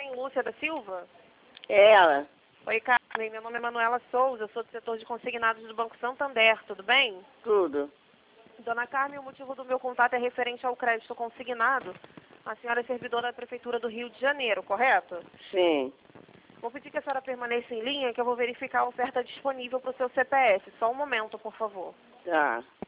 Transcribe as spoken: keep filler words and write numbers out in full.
em Lúcia da Silva? É ela. Oi, Carmen. Meu nome é Manuela Souza. Eu sou do setor de consignados do Banco Santander. Tudo bem? Tudo. Dona Carmen, o motivo do meu contato é referente ao crédito consignado. A senhora é servidora da Prefeitura do Rio de Janeiro, correto? Sim. Vou pedir que a senhora permaneça em linha, que eu vou verificar a oferta disponível para o seu C P F. Só um momento, por favor. Tá.